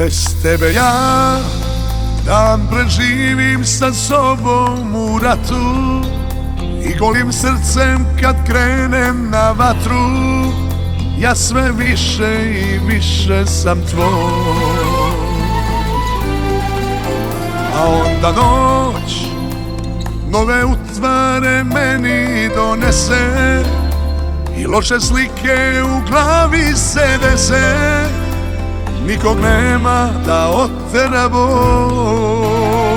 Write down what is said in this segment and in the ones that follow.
Bez tebe ja dan preživim sa sobom u ratu i golim srcem kad krenem na vatru, ja sve više i više sam tvoj. A onda noć nove utvare meni donese i loše slike u glavi se dese, nikog nema da otera bol.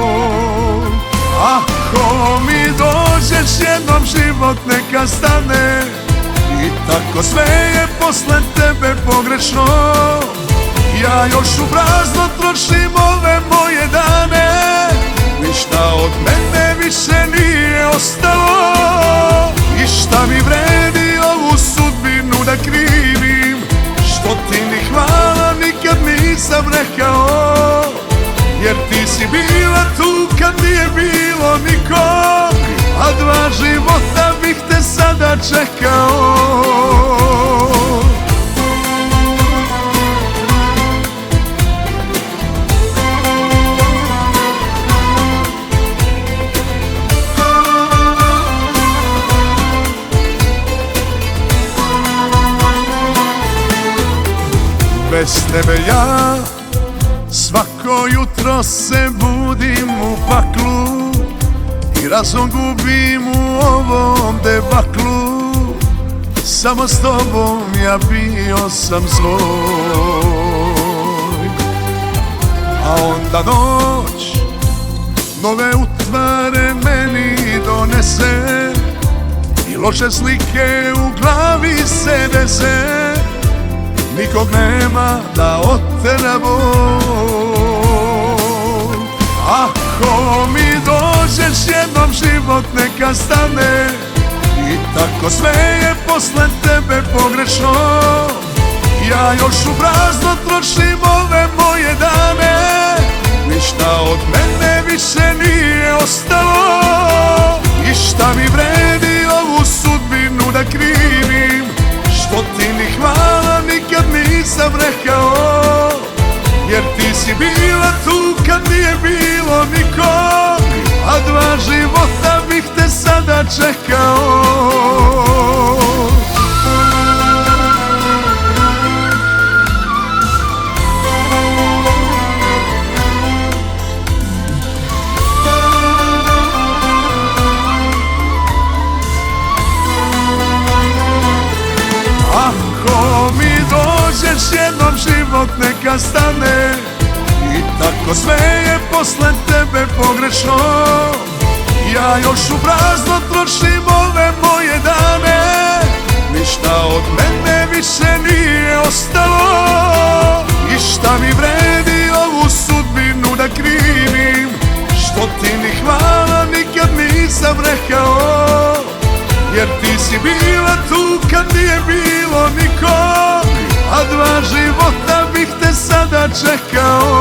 Ako mi dođeš jednom, život neka stane, i tako sve je posle tebe pogrešno. Ja još u prazno trošim ove moje dane, ništa od mene više nije ostalo. I šta mi vredi ovu sudbinu da krivim, što ti ni hvala nikad nisam rekao. Jer ti si bila tu kad nije bilo nikog, a 2 života bih te sada čekao. Bez tebe ja svako jutro se budim u paklu i razum gubim u ovom debaklu. Samo s tobom ja bio sam svoj. A onda noć nove utvare meni donese i loše slike u glavi se dese, nikog nema da otera bol. Ako mi dođeš jednom, život neka stane, i tako sve je posle tebe pogrešno. Ja još u prazno trošim ove moje dane, ništa od mene više nije ostalo. I šta mi vredi ovu sudbinu da krivim, što ti ni hvala nikad nisam rekao. Jer ti si bila tu kad nije bilo nikog, a 2 života bih te sada čekao. Ako mi dođeš jednom, život neka stane, i tako sve je posle tebe pogrešno. Ja još u prazno trošim ove moje dane, ništa od mene više nije ostalo. I šta mi vredi ovu sudbinu da krivim, što ti ni hvala nikad nisam rekao. Jer ti si bila tu kad nije bilo nikog, a 2 života bih te sada čekao.